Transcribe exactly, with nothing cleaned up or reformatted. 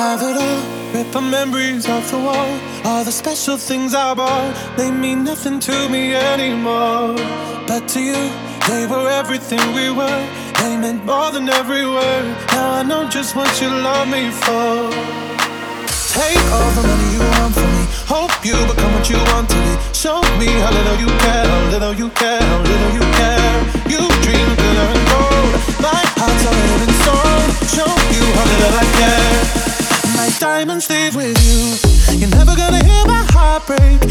have it all. Rip our memories off the wall. All the special things I bought, they mean nothing to me anymore. But to you, they were everything we were. They meant more than every word. Now I know just what you love me for. Take all the money you want from me. Hope you become what you want to be. Show me how little you care, how little you care, how little you care. You dream of glitter and gold. My heart's already been sold. Show you how little I care. My diamonds leave with you. You're never gonna hear my heart break.